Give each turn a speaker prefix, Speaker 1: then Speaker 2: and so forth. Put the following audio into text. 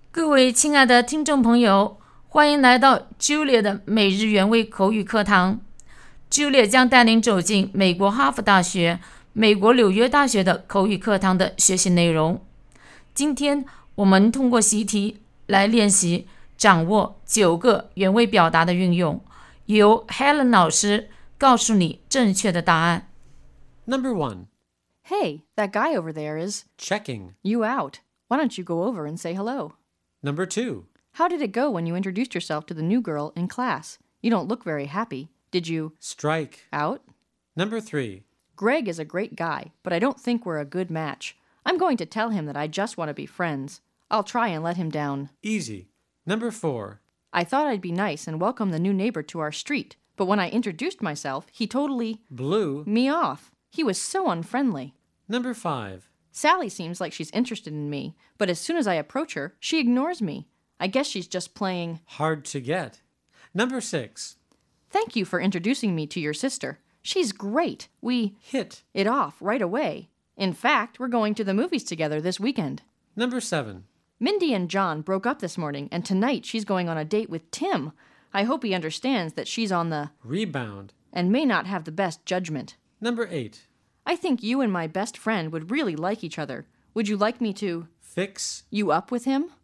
Speaker 1: 各位亲爱的听众朋友，欢迎来到 Julia 的每日原味口语课堂。Julia 将带领走进美国哈佛大学、美国纽约大学的口语课堂的学习内容。今天我们通过习题来练习掌握9个原味表达的运用，由 Helen 老师告诉你正确的答案。
Speaker 2: Number 1.
Speaker 3: Hey, that guy over there is
Speaker 2: Checking.
Speaker 3: you out. Why don't you go over and say hello?
Speaker 2: Number 2.
Speaker 3: How did it go when you introduced yourself to the new girl in class? You don't look very happy. Did you
Speaker 2: Strike.
Speaker 3: out?
Speaker 2: Number 3.
Speaker 3: Greg is a great guy, but I don't think we're a good match. I'm going to tell him that I just want to be friends. I'll try and let him down.
Speaker 2: Easy. Number 4.
Speaker 3: I thought I'd be nice and welcome the new neighbor to our street, but when I introduced myself, he totally
Speaker 2: Blue.
Speaker 3: me off. He was so unfriendly.
Speaker 2: Number 5.
Speaker 3: Sally seems like she's interested in me, but as soon as I approach her, she ignores me. I guess she's just playing.
Speaker 2: Hard to get. Number 6.
Speaker 3: Thank you for introducing me to your sister. She's great. We
Speaker 2: Hit.
Speaker 3: it off right away. In fact, we're going to the movies together this weekend.
Speaker 2: Number 7.
Speaker 3: Mindy and John broke up this morning, and tonight she's going on a date with Tim. I hope he understands that she's on the
Speaker 2: Rebound.
Speaker 3: and may not have the best judgment.
Speaker 2: Number 8.
Speaker 3: I think you and my best friend would really like each other. Would you like me to
Speaker 2: Fix.
Speaker 3: you up with him?